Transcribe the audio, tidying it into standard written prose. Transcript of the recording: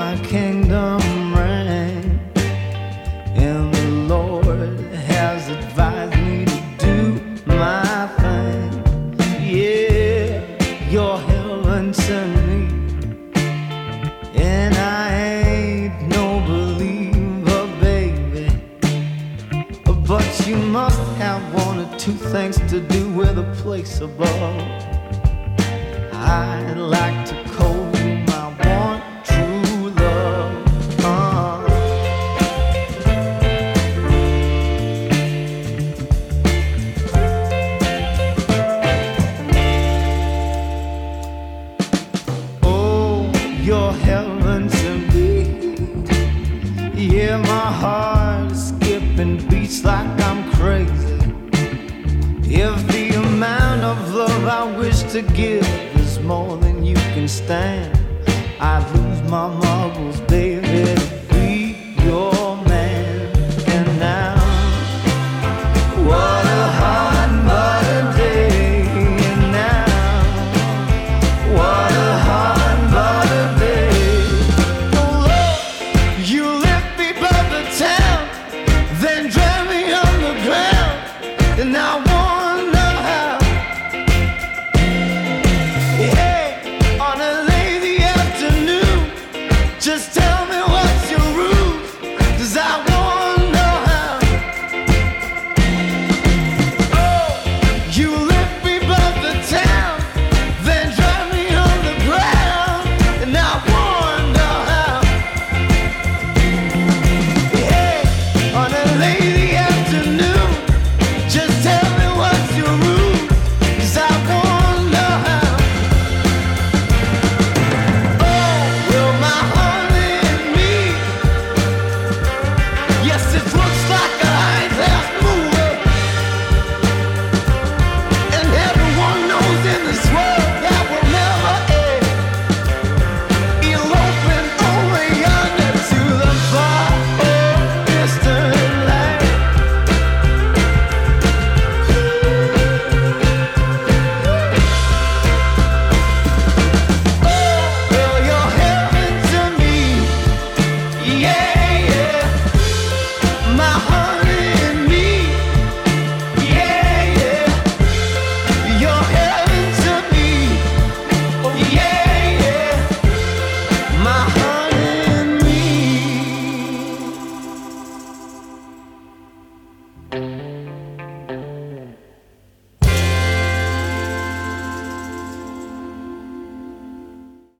thy kingdom reign. And the Lord has advised me to do my thing. Yeah, you're heaven sent me, and I ain't no believer, baby. But you must have one or two things to do with a place above. I'd like to call you my one true love. Oh, your heavens and me. Yeah, my heart is skipping beats like I'm crazy. If the amount of love I wish to give is more than you can stand, I'd lose my marbles